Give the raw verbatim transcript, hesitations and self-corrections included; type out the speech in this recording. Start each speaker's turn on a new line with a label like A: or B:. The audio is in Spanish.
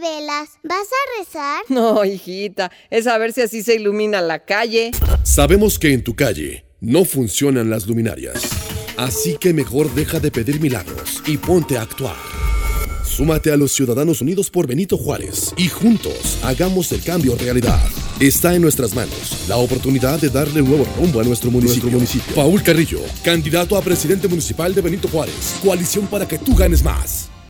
A: velas. ¿Vas a rezar?
B: No, hijita, es a ver si así se ilumina la calle.
C: Sabemos que en tu calle no funcionan las luminarias. Así que mejor deja de pedir milagros y ponte a actuar. Súmate a los Ciudadanos Unidos por Benito Juárez y juntos hagamos el cambio realidad. Está en nuestras manos la oportunidad de darle un nuevo rumbo a nuestro municipio. Nuestro municipio. Paul Carrillo, candidato a presidente municipal de Benito Juárez. Coalición para que tú ganes más.